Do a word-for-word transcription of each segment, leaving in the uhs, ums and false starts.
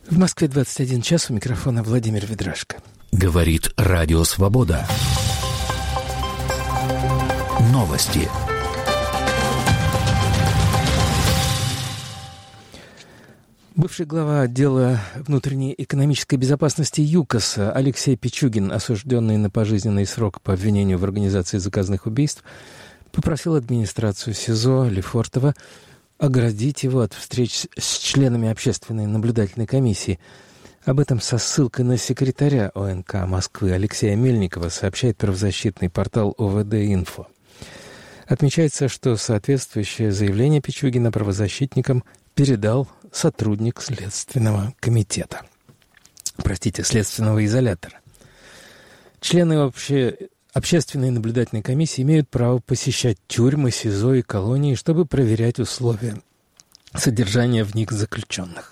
В Москве двадцать один час, у микрофона Владимир Ведрашко. Говорит Радио Свобода. Новости. Бывший глава отдела внутренней экономической безопасности ЮКОСа Алексей Пичугин, осужденный на пожизненный срок по обвинению в организации заказных убийств, попросил администрацию СИЗО Лефортово оградить его от встреч с членами общественной наблюдательной комиссии. Об этом со ссылкой на секретаря ОНК Москвы Алексея Мельникова сообщает правозащитный портал ОВД-Инфо. Отмечается, что соответствующее заявление Пичугина правозащитникам передал сотрудник Следственного комитета. Простите, Следственного изолятора. Члены общей, общественной наблюдательной комиссии имеют право посещать тюрьмы, СИЗО и колонии, чтобы проверять условия содержания в них заключенных.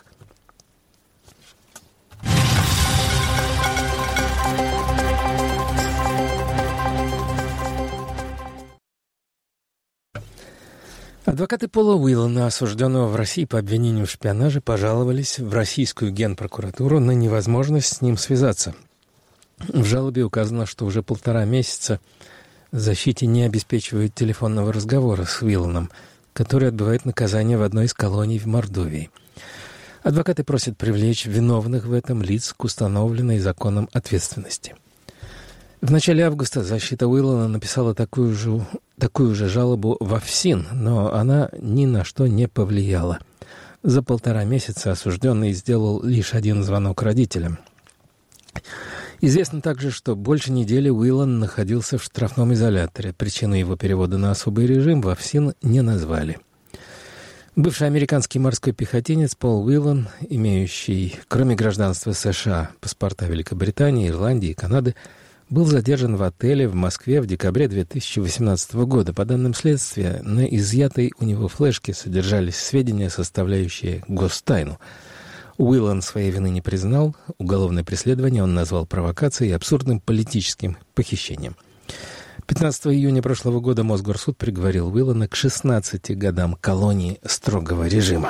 Адвокаты Пола Уиллана, осужденного в России по обвинению в шпионаже, пожаловались в российскую генпрокуратуру на невозможность с ним связаться. В жалобе указано, что уже полтора месяца защите не обеспечивают телефонного разговора с Уилланом, который отбывает наказание в одной из колоний в Мордовии. Адвокаты просят привлечь виновных в этом лиц к установленной законом ответственности. В начале августа защита Уиллана написала такую же, такую же жалобу в ФСИН, но она ни на что не повлияла. За полтора месяца осужденный сделал лишь один звонок родителям. Известно также, что больше недели Уиллан находился в штрафном изоляторе. Причину его перевода на особый режим в ФСИН не назвали. Бывший американский морской пехотинец Пол Уиллан, имеющий, кроме гражданства США, паспорта Великобритании, Ирландии и Канады, был задержан в отеле в Москве в декабре две тысячи восемнадцатого года. По данным следствия, на изъятой у него флешке содержались сведения, составляющие гостайну. Уиллан своей вины не признал. Уголовное преследование он назвал провокацией и абсурдным политическим похищением. пятнадцатого июня прошлого года Мосгорсуд приговорил Уиллана к шестнадцати годам колонии строгого режима.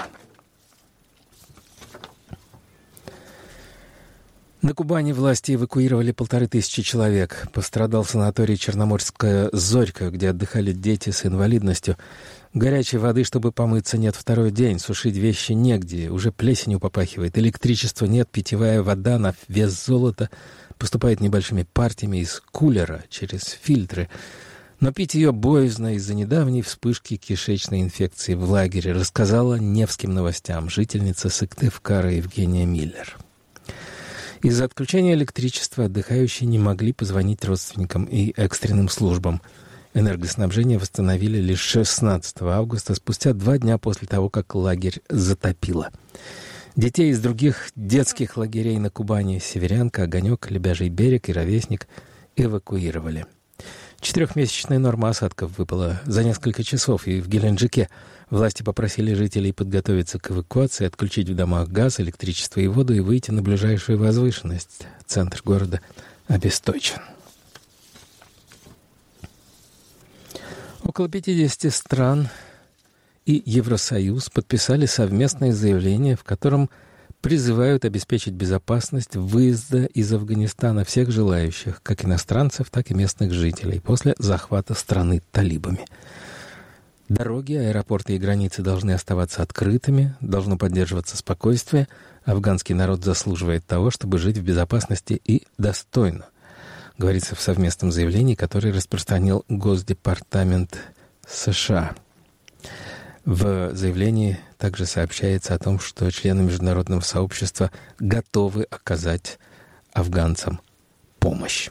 На Кубани власти эвакуировали полторы тысячи человек. Пострадал санаторий Черноморская Зорька, где отдыхали дети с инвалидностью. Горячей воды, чтобы помыться, нет второй день. Сушить вещи негде. Уже плесенью попахивает. Электричества нет. Питьевая вода на вес золота поступает небольшими партиями из кулера через фильтры. Но пить ее боязно из-за недавней вспышки кишечной инфекции в лагере, рассказала Невским новостям жительница Сыктывкара Евгения Миллер. Из-за отключения электричества отдыхающие не могли позвонить родственникам и экстренным службам. Энергоснабжение восстановили лишь шестнадцатого августа, спустя два дня после того, как лагерь затопило. Детей из других детских лагерей на Кубани — Северянка, Огонек, Лебяжий берег и Ровесник — эвакуировали. Четырехмесячная норма осадков выпала за несколько часов, и в Геленджике власти попросили жителей подготовиться к эвакуации, отключить в домах газ, электричество и воду и выйти на ближайшую возвышенность. Центр города обесточен. Около пятидесяти стран и Евросоюз подписали совместное заявление, в котором призывают обеспечить безопасность выезда из Афганистана всех желающих, как иностранцев, так и местных жителей, после захвата страны талибами. Дороги, аэропорты и границы должны оставаться открытыми, должно поддерживаться спокойствие. Афганский народ заслуживает того, чтобы жить в безопасности и достойно, говорится в совместном заявлении, которое распространил Госдепартамент США. В заявлении также сообщается о том, что члены международного сообщества готовы оказать афганцам помощь.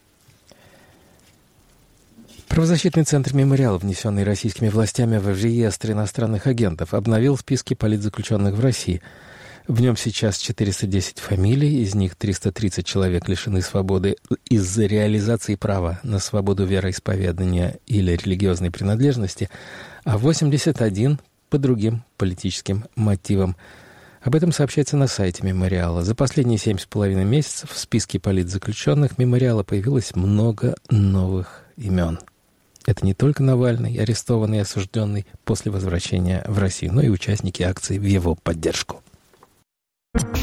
Правозащитный центр «Мемориал», внесенный российскими властями в реестр иностранных агентов, обновил списки политзаключенных в России. В нем сейчас четыреста десять фамилий, из них триста тридцать человек лишены свободы из-за реализации права на свободу вероисповедания или религиозной принадлежности, а восемьдесят один по другим политическим мотивам. Об этом сообщается на сайте «Мемориала». За последние семь с половиной месяцев в списке политзаключенных «Мемориала» появилось много новых имен. Это не только Навальный, арестованный и осужденный после возвращения в Россию, но и участники акций в его поддержку.